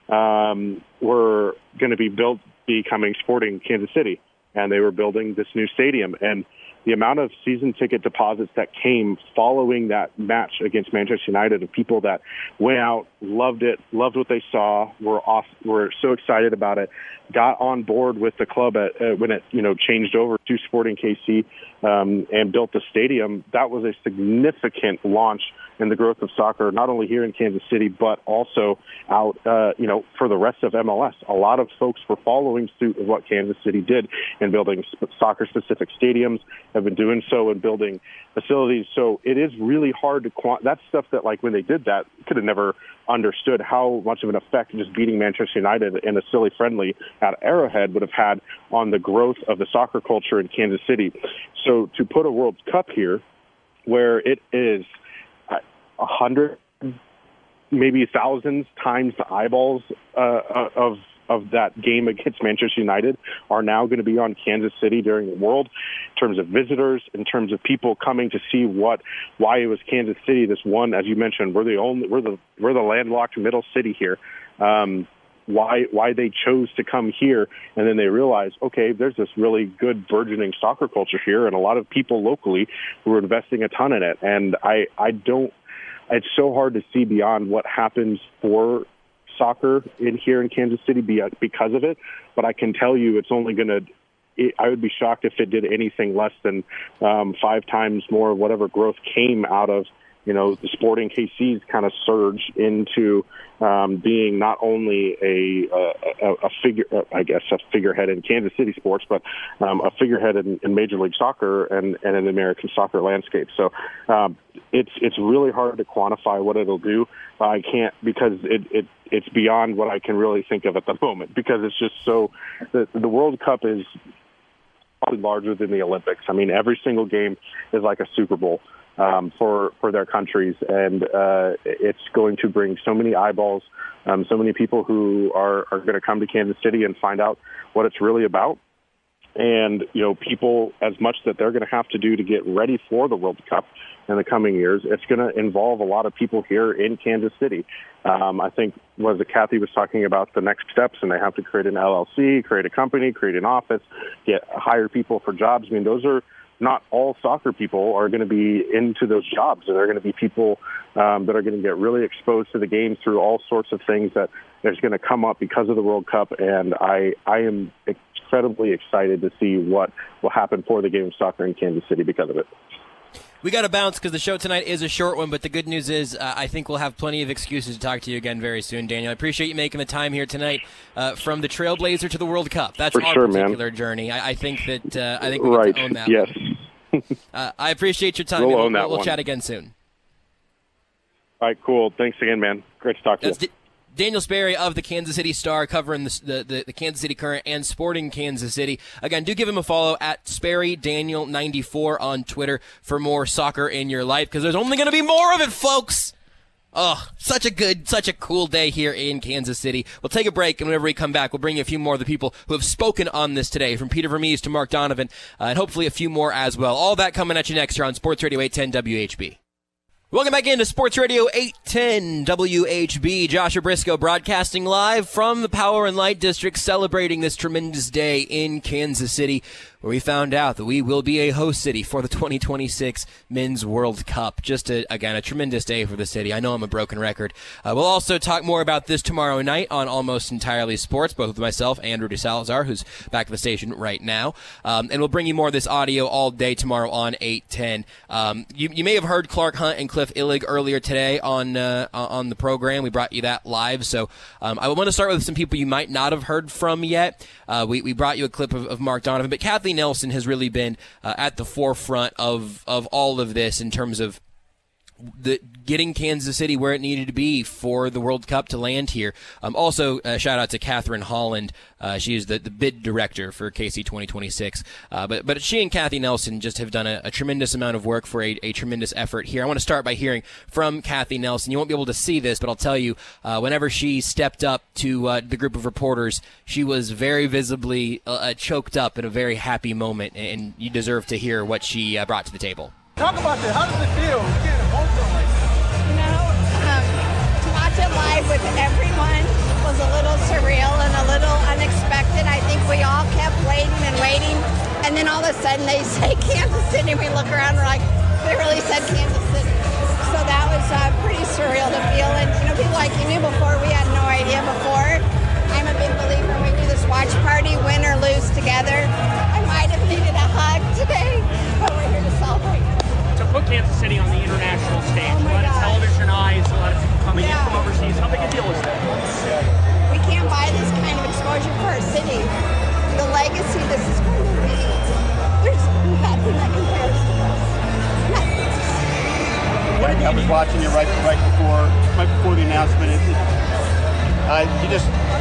um, were going to be built, becoming Sporting Kansas City, and they were building this new stadium. And the amount of season ticket deposits that came following that match against Manchester United, of people that went out, loved it, loved what they saw, were off, were so excited about it, got on board with the club at, uh, when it, you know, changed over to Sporting K C um, and built the stadium. That was a significant launch in the growth of soccer, not only here in Kansas City, but also out, uh, you know, for the rest of M L S. A lot of folks were following suit of what Kansas City did in building soccer-specific stadiums, have been doing so in building facilities. So it is really hard to quant. That's stuff that, like, when they did that, could have never understood how much of an effect just beating Manchester United in a silly friendly at Arrowhead would have had on the growth of the soccer culture in Kansas City. So to put a World Cup here, where it is a hundred, maybe thousands times the eyeballs uh, of of that game against Manchester United are now going to be on Kansas City during the World, in terms of visitors, in terms of people coming to see what, why it was Kansas City. This one, as you mentioned, we're the only, we're the, we're the landlocked middle city here. Um, why, why they chose to come here. And then they realized, okay, there's this really good burgeoning soccer culture here, and a lot of people locally who are investing a ton in it. And I, I don't, it's so hard to see beyond what happens for soccer in here in Kansas City because of it, but I can tell you it's only going to, I would be shocked if it did anything less than um, five times more of whatever growth came out of, you know, the Sporting K C's kind of surge into um, being not only a, a, a figure, I guess, a figurehead in Kansas City sports, but um, a figurehead in, in Major League Soccer and, and in the American soccer landscape. So um, it's it's really hard to quantify what it'll do. I can't, because it, it it's beyond what I can really think of at the moment, because it's just so, the, the World Cup is probably larger than the Olympics. I mean, every single game is like a Super Bowl um, for, for their countries, and uh, it's going to bring so many eyeballs, um, so many people who are, are going to come to Kansas City and find out what it's really about. And, you know, people, as much that they're going to have to do to get ready for the World Cup in the coming years, it's going to involve a lot of people here in Kansas City. Um, I think, was it Kathy was talking about the next steps, and they have to create an L L C, create a company, create an office, get hire people for jobs. I mean, those are not all soccer people are going to be into those jobs, and they're going to be people um, that are going to get really exposed to the game through all sorts of things that is going to come up because of the World Cup. And I, I am incredibly excited to see what will happen for the game of soccer in Kansas City because of it. We got to bounce because the show tonight is a short one, but the good news is uh, I think we'll have plenty of excuses to talk to you again very soon, Daniel. I appreciate you making the time here tonight uh, from the Trailblazer to the World Cup. That's For our sure, particular man. journey. I, I think that uh, I think we right. get to own that Yes. one. Uh, I appreciate your time. We'll we'll, own that we'll one. chat again soon. All right, cool. Thanks again, man. Great to talk to That's you. D- Daniel Sperry of the Kansas City Star, covering the, the, the, the Kansas City Current and Sporting Kansas City. Again, do give him a follow at Sperry Daniel ninety-four on Twitter for more soccer in your life, because there's only going to be more of it, folks. Oh, such a good, such a cool day here in Kansas City. We'll take a break, and whenever we come back, we'll bring you a few more of the people who have spoken on this today, from Peter Vermees to Mark Donovan, uh, and hopefully a few more as well. All that coming at you next here on Sports Radio eight ten W H B. Welcome back into Sports Radio eight ten W H B. Joshua Briscoe broadcasting live from the Power and Light District, celebrating this tremendous day in Kansas City, where we found out that we will be a host city for the twenty twenty-six Men's World Cup. Just, a, again, a tremendous day for the city. I know I'm a broken record. Uh, we'll also talk more about this tomorrow night on Almost Entirely Sports, both with myself and Rudy Salazar, who's back at the station right now. Um, and we'll bring you more of this audio all day tomorrow on eight ten. Um, you, you may have heard Clark Hunt and Cliff Illig earlier today on uh, on the program. We brought you that live. So um, I want to start with some people you might not have heard from yet. Uh, we, we brought you a clip of, of Mark Donovan, but Kathleen Nelson has really been uh, at the forefront of, of all of this in terms of the getting Kansas City where it needed to be for the World Cup to land here. Um, also, uh, shout out to Catherine Holland. Uh, she is the, the bid director for K C twenty twenty-six. Uh, but but she and Kathy Nelson just have done a, a tremendous amount of work for a, a tremendous effort here. I want to start by hearing from Kathy Nelson. You won't be able to see this, but I'll tell you, uh, whenever she stepped up to uh, the group of reporters, she was very visibly uh, choked up in a very happy moment, and you deserve to hear what she uh, brought to the table. Talk about that. How does it feel? You're getting emotional like that. You know, um, to watch it live with everyone was a little surreal and a little unexpected. I think we all kept waiting and waiting, and then all of a sudden they say Kansas City. We look around, we're like, they really said Kansas City. So that was uh, pretty surreal to feel. And you know, people like you knew before, we had no idea before. I'm a big believer we do this watch party, win or lose together. I might have needed a hug today, but we're here to celebrate. To put Kansas City on the international stage, Oh a lot of gosh. television eyes, a lot of people coming Yeah. in from overseas. How big a deal is that? We can't buy this kind of exposure for our city. The legacy this is going to be, there's nothing that compares to this. Nothing. I was watching you right right before right before the announcement. It, it, uh, you just you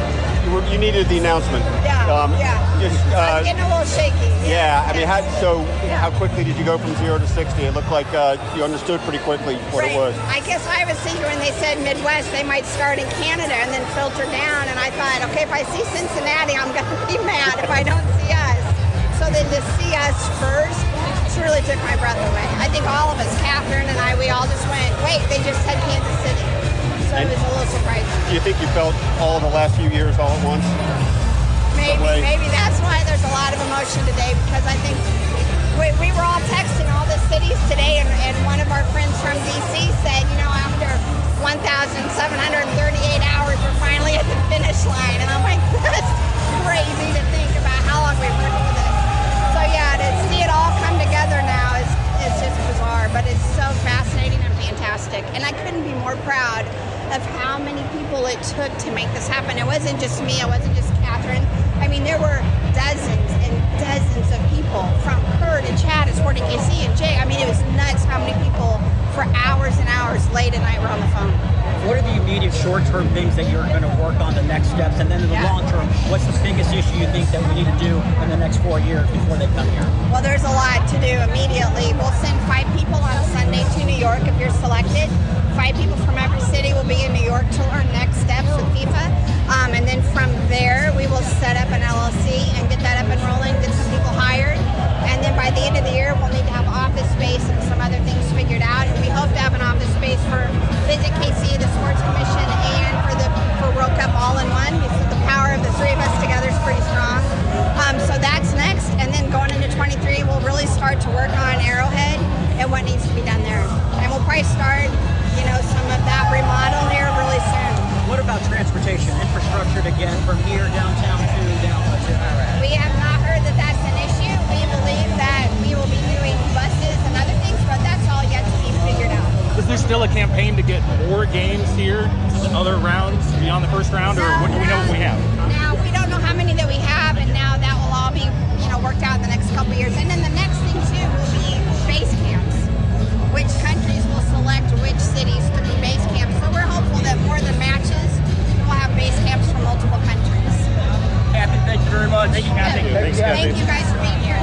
were, you needed the announcement. Yeah, um, yeah. Just, I uh, was getting a little shaky. yeah, I mean, how, so Yeah. how quickly did you go from zero to sixty? It looked like uh, you understood pretty quickly what Right. it was. I guess I was thinking when they said Midwest, they might start in Canada and then filter down. And I thought, okay, if I see Cincinnati, I'm going to be mad if I don't see us. So then to see us first truly took my breath away. I think all of us, Catherine and I, we all just went, wait, they just said Kansas City. So it was a little surprising. Do you think you felt all the last few years all at once? Maybe, Some way? maybe that's why there's a lot of emotion today, because I think we, we were all texting all the cities today, and, and one of our friends from D C said, you know, after one thousand seven hundred thirty-eight hours, we're finally at the finish line. And I'm like, that's crazy to think about how long we've worked for this. So yeah, to see it all come together now is, is just bizarre, but it's so fascinating and fantastic. And I couldn't be more proud of how many people it took to make this happen. It wasn't just me, it wasn't just Catherine. I mean, there were dozens and dozens of people, from her to Chad to Sporting K C and Jay. I mean, it was nuts how many people for hours and hours late at night were on the phone. What are the immediate short-term things that you're going to work on, the next steps, and then in the Yeah. long term, what's the biggest issue you think that we need to do in the next four years before they come here? Well, there's a lot to do immediately. We'll send five people on Sunday to New York if you're selected. Five people from every city will be in New York to learn next steps with FIFA. Um, and then from there, we will set up an L L C and get that up and rolling, get some people hired. And then by the end of the year, we'll need to have office space and some other things figured out. And we hope to have an office space for Visit K C, the Sports Commission, and for the for World Cup all in one. Because the power of the three of us together is pretty strong. Um, so that's next. And then going into twenty-three, we'll really start to work on Arrowhead and what needs to be done there. And we'll probably start, you know, some of that remodel here really soon. What about transportation, infrastructure to get from here downtown to down to Iraq? We have not heard that that's an issue. We believe that we will be doing buses and other things, but that's all yet to be figured out. Is there still a campaign to get more games here, other rounds beyond the first round, or what do we know what we have? Now, we don't know how many that we have, and now that will all be, you know, worked out in the next couple of years. And then the next thing, too, will be base camps. Which countries will select which cities to be base camps. So we're hopeful that more than matches, we'll have base camps from multiple countries. Kathy, thank you very much. Thank you, Kathy. Thank you. Thank you guys for being here.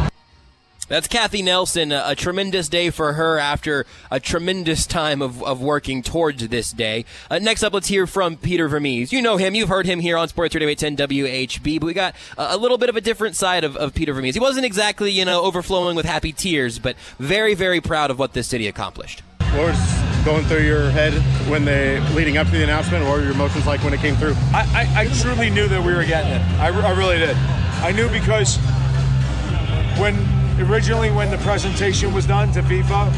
That's Kathy Nelson, a, a tremendous day for her after a tremendous time of, of working towards this day. Uh, next up, let's hear from Peter Vermees. You know him. You've heard him here on Sports Radio eight ten W H B, but we got a, a little bit of a different side of, of Peter Vermees. He wasn't exactly, you know, overflowing with happy tears, but very, very proud of what this city accomplished. What was going through your head when they leading up to the announcement? What were your emotions like when it came through? I, I, I truly knew that we were getting it. I, I really did. I knew because when originally when the presentation was done to FIFA,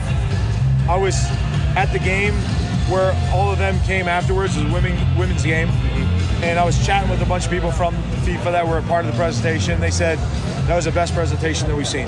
I was at the game where all of them came afterwards. It was a women, women's game. And I was chatting with a bunch of people from FIFA that were a part of the presentation. They said that was the best presentation that we've seen.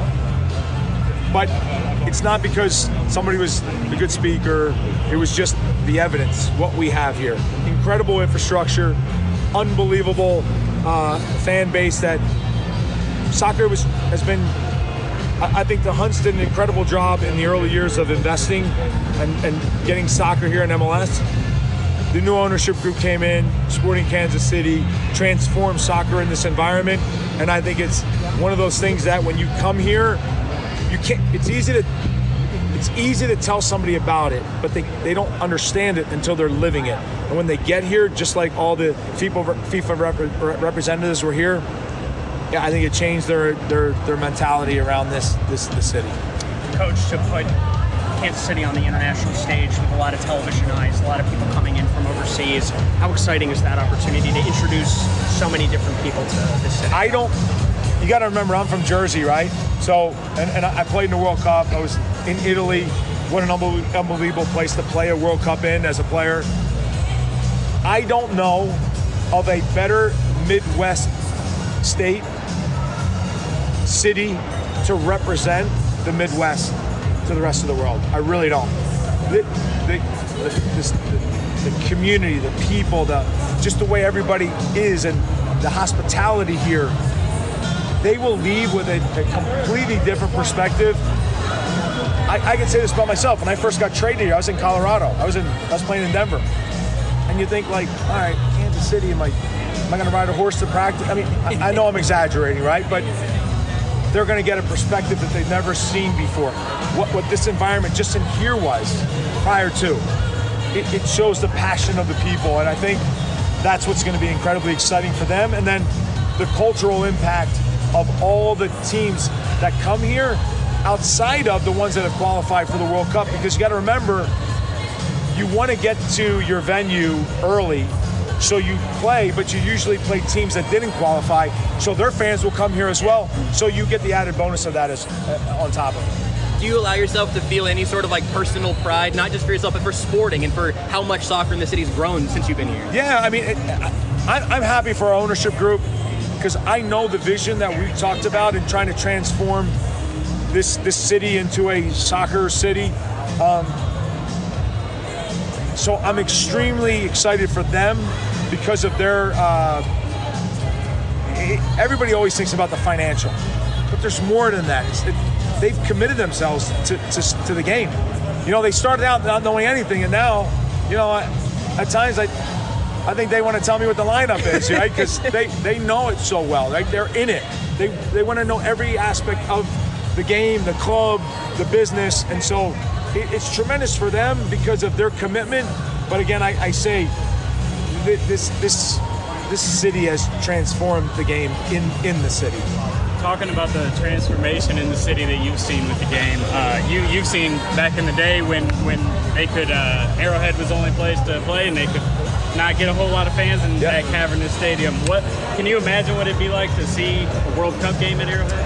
But it's not because somebody was a good speaker. It was just the evidence, what we have here. Incredible infrastructure, unbelievable uh, fan base that soccer was has been. I, I think the Hunts did an incredible job in the early years of investing and, and getting soccer here in M L S. The new ownership group came in, Sporting Kansas City, transformed soccer in this environment, and I think it's one of those things that when you come here, you can't. It's easy to. It's easy to tell somebody about it, but they, they don't understand it until they're living it. And when they get here, just like all the FIFA, FIFA rep, representatives were here, yeah, I think it changed their their, their mentality around this, this this city. Coach, to put Kansas City on the international stage with a lot of television eyes, a lot of people coming in from overseas, how exciting is that opportunity to introduce so many different people to this city? I don't. You got to remember, I'm from Jersey, right? So, and, and I played in the World Cup. I was in Italy. What an unbelievable place to play a World Cup in as a player. I don't know of a better Midwest state, city to represent the Midwest to the rest of the world. I really don't. The, the, the, this, the, the community, the people, the just the way everybody is, and the hospitality here. They will leave with a, a completely different perspective. I, I can say this about myself. When I first got traded here, I was in Colorado. I was in, I was playing in Denver. And you think like, all right, Kansas Kansas City, am I, am I going to ride a horse to practice? I mean, I, I know I'm exaggerating, right? But they're going to get a perspective that they've never seen before. What, what this environment just in here was prior to. It, it shows the passion of the people, and I think that's what's going to be incredibly exciting for them. And then the cultural impact of all the teams that come here outside of the ones that have qualified for the World Cup, because you got to remember, you want to get to your venue early so you play, but you usually play teams that didn't qualify, so their fans will come here as well, so you get the added bonus of that as uh, on top of it. Do you allow yourself to feel any sort of like personal pride, not just for yourself, but for sporting and for how much soccer in the city's grown since you've been here? Yeah, I mean, it, I, I'm happy for our ownership group, because I know the vision that we've talked about in trying to transform this this city into a soccer city. Um, so I'm extremely excited for them because of their, uh, everybody always thinks about the financial, but there's more than that. It's, it, they've committed themselves to, to, to the game. You know, they started out not knowing anything, and now, you know, I, at times I, I think they want to tell me what the lineup is, right? Because they, they know it so well, right? They're in it. They they want to know every aspect of the game, the club, the business, and so it, it's tremendous for them because of their commitment. But again, I, I say this this this city has transformed the game in, in the city. Talking about the transformation in the city that you've seen with the game, uh, you you've seen back in the day when when they could uh, Arrowhead was the only place to play and they could not get a whole lot of fans in yep. that cavernous stadium. What can you imagine what it'd be like to see a World Cup game at Arrowhead?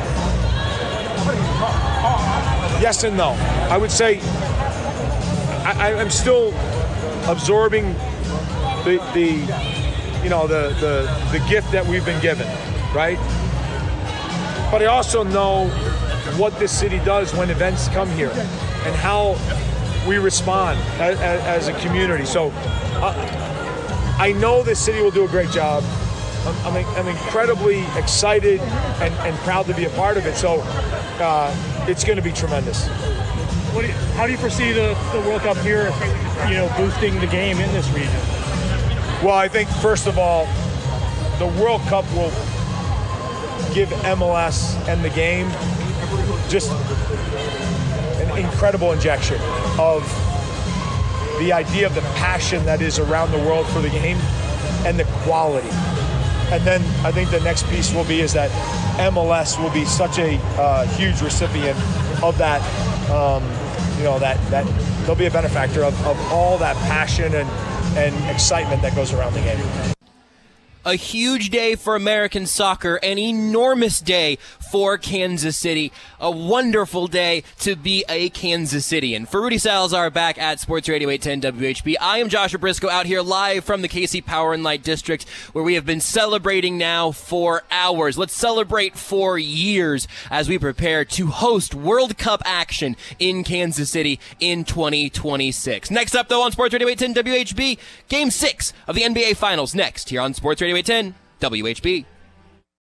Yes and no. I would say I, I'm still absorbing the the you know the, the the gift that we've been given, right? But I also know what this city does when events come here and how we respond as, as a community. So uh, I know this city will do a great job. I'm, I'm, I'm incredibly excited and, and proud to be a part of it. So uh, it's going to be tremendous. What do you, how do you foresee the, the World Cup here, you know, boosting the game in this region? Well, I think first of all, the World Cup will give M L S and the game just an incredible injection of the idea of the passion that is around the world for the game and the quality. And then I think the next piece will be is that M L S will be such a uh, huge recipient of that, um, you know, that, that they'll be a benefactor of, of all that passion and, and excitement that goes around the game. A huge day for American soccer, an enormous day for Kansas City. A wonderful day to be a Kansas Cityan. For Rudy Salazar back at Sports Radio eight ten W H B, I am Joshua Briscoe out here live from the K C Power and Light District, where we have been celebrating now for hours. Let's celebrate for years as we prepare to host World Cup action in Kansas City in twenty twenty-six. Next up, though, on Sports Radio eight ten W H B, Game six of the N B A Finals next here on Sports Radio eight ten W H B.